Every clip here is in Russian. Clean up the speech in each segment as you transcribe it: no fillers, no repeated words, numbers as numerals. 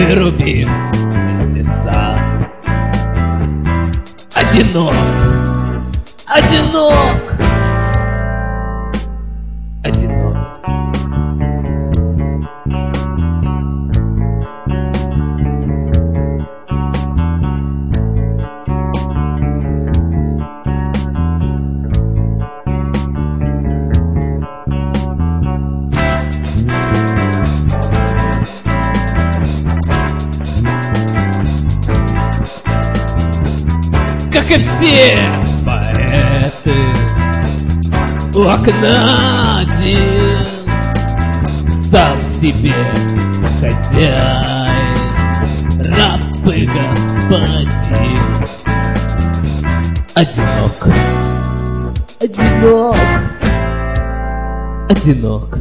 вырубив леса. Одинок, одинок, одинок. Как и все поэты, у окна один, сам себе хозяин, раб и господин. Одинок, одинок, одинок.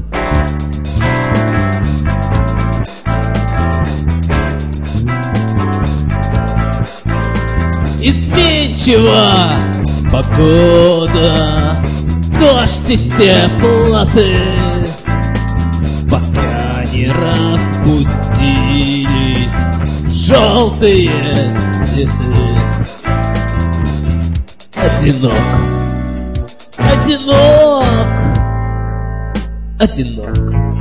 Изменчива погода, дождь и теплоты, пока не распустились желтые цветы. Одинок, одинок, одинок.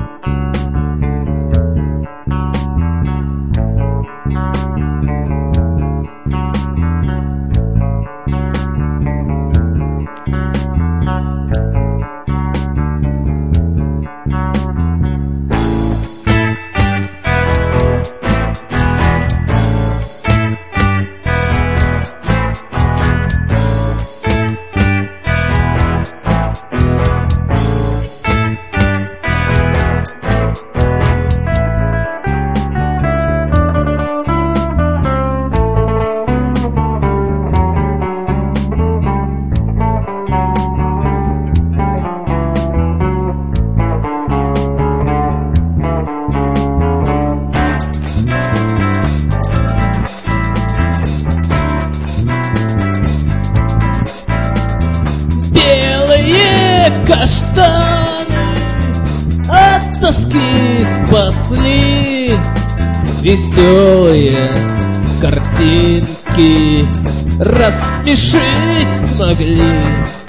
Каштаны от тоски спасли, веселые картинки рассмешить смогли.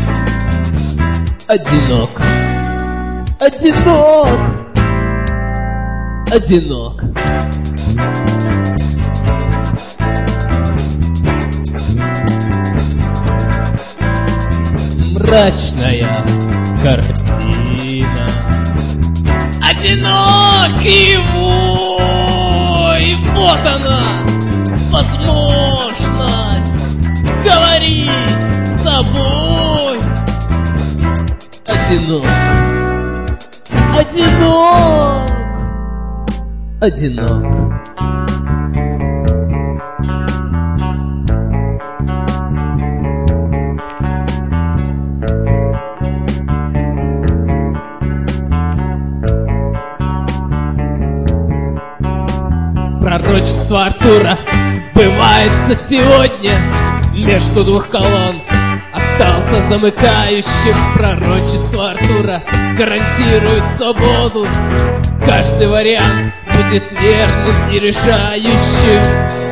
Одинок, одинок, одинок. Мрачная картина, одинокий вой. Вот она, возможность говорить с собой. Одинок, одинок, одинок. Пророчество Артура сбывается сегодня. Между двух колонн остался замыкающим. Пророчество Артура гарантирует свободу. Каждый вариант будет верным и решающим.